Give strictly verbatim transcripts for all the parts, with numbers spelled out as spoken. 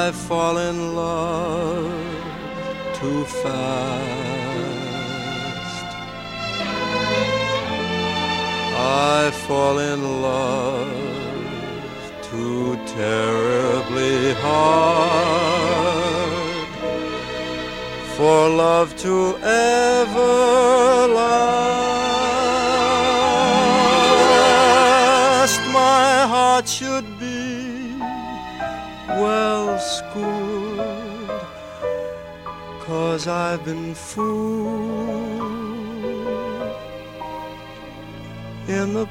I fall in love too fast. I fall in love too terribly hard for love to ever last. My heart should be well schooled, 'cause I've been fooled in the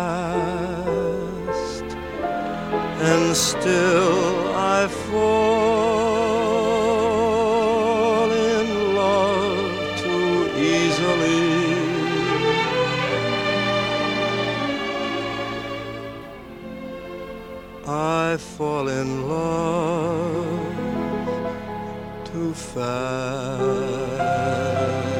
past, and still I fall in love too easily. I fall in love too fast.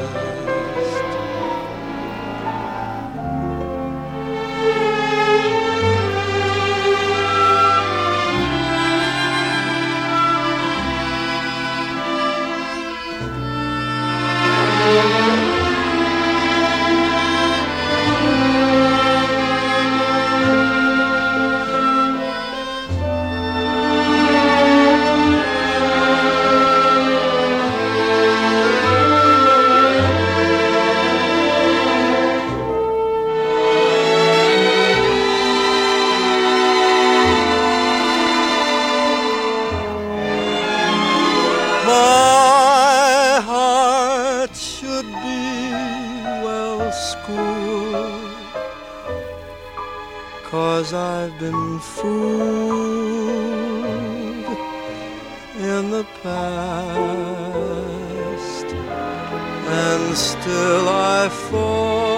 My heart should be well schooled, 'cause I've been fooled in the past, and still I fall